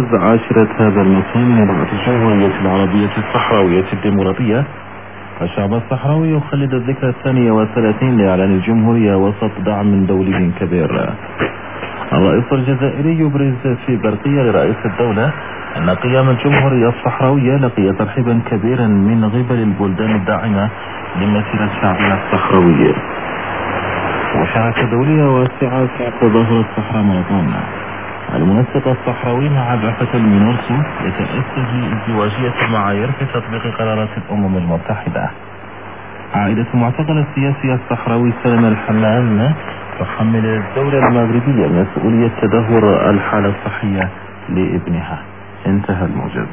عاشرة هذا المساء من إذاعة الجمهورية العربية الصحراوية الديمقراطية. الشعب الصحراوي يخلد الذكرى 32 لإعلان الجمهورية وسط دعم دولي كبير. الرئيس الجزائري يبرز في برقية لرئيس الدولة أن قيام الجمهورية الصحراوية لقي ترحيبا كبيرا من قبل البلدان الداعمة لمسيرة شعبنا الصحراوي. مشاركة دولية واسعة في تظاهرة الصحراء ماراثون. المنسق الصحراوي مع بعثة المينورسو يتأسس ازدواجية المعايير في تطبيق قرارات الأمم المتحدة. عائلة معتقل السياسي الصحراوي سلم الحنان تحمل الدولة المغربية مسؤولية تدهور الحالة الصحية لابنها. انتهى الموجز.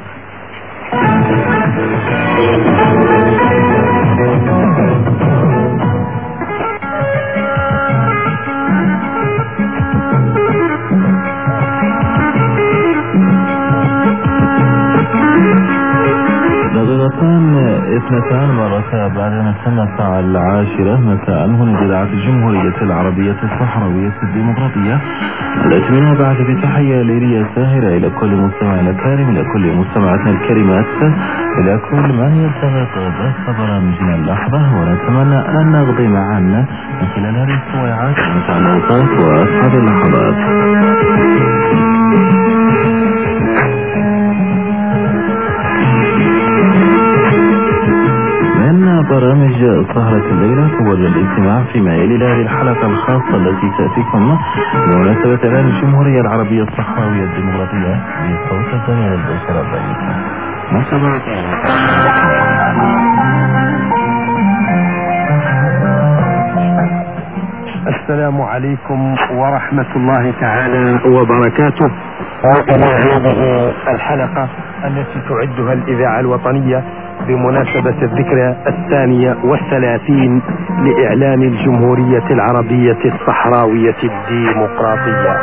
دقيقتان 12 بعد تم الساعة 10 مساء هنا إذاعة الجمهورية العربية الصحراوية الديمقراطية، التي منها بعد بتحية ليلية ساهرة إلى كل مستمعنا الكريم، إلى كل مستمعاتنا الكريمات، إلى كل من يرتبط بث برامجنا اللحظة، ونتمنى أن نقضي معا من خلال هذه السويعات متع الأوقات وأسعد اللحظات. برامج سهرة الليلة هو الاجتماع فيما يلي هذه الحلقة الخاصة التي تأتيكم بمناسبة إعلان الجمهورية العربية الصحراوية الديمقراطية بصوت الجميع الأسرة الرئيسة. السلام عليكم ورحمة الله تعالى وبركاته. وإلى هذه الحلقة التي تعدها الإذاعة الوطنية بمناسبة الذكرى 32 لإعلان الجمهورية العربية الصحراوية الديمقراطية.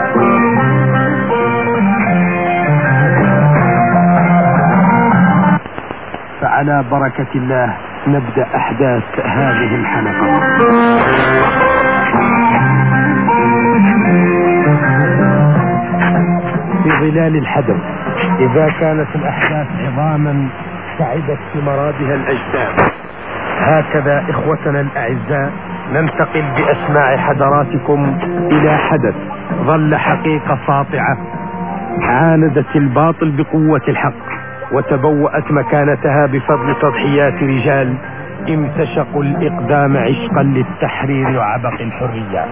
فعلى بركة الله نبدأ أحداث هذه الحلقة. في ظلال الحدث، إذا كانت الأحداث عظاما سعدت في مرادها الأجسام، هكذا إخوتنا الأعزاء ننتقل بأسماع حضراتكم إلى حدث ظل حقيقة ساطعة عاندت الباطل بقوة الحق، وتبوأت مكانتها بفضل تضحيات رجال امتشقوا الإقدام عشقا للتحرير وعبق الحرية.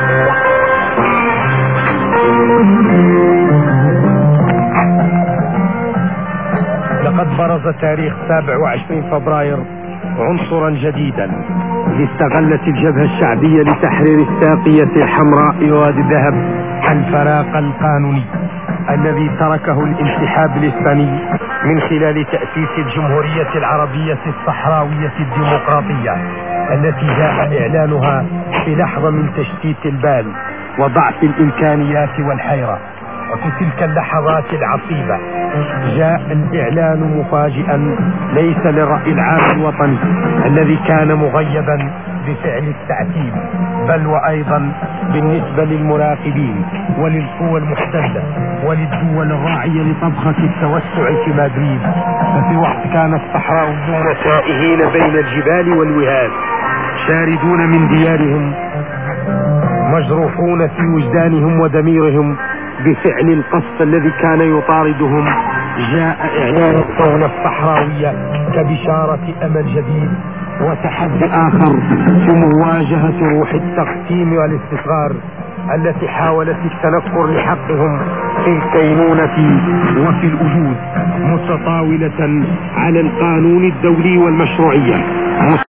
لقد برز تاريخ 27 فبراير عنصرا جديدا استغلت الجبهة الشعبية لتحرير الساقية الحمراء وادي الذهب الفراق القانوني الذي تركه الانسحاب الإسباني من خلال تأسيس الجمهورية العربية الصحراوية الديمقراطية، التي جاء إعلانها في لحظة من تشتيت البال وضعف الإمكانيات والحيرة. وفي تلك اللحظات العصيبة جاء الإعلان مفاجئا ليس للرأي العام الوطني الذي كان مغيبا بفعل التعتيب، بل وأيضا بالنسبة للمراقبين وللقوى المحتلة وللدول الراعية لطبخة التوسع في مدريد. ففي وقت كان الصحراويون سائهين بين الجبال والوهاد، شاردون من ديارهم، مجروحون في وجدانهم وضميرهم بفعل القصف الذي كان يطاردهم، جاء إعلان الثورة الصحراوية كبشارة أمل جديد وتحدي آخر في مواجهة روح التقسيم والاستصغار التي حاولت التنكر لحقهم في الكينونة وفي الوجود، متطاولة على القانون الدولي والمشروعية.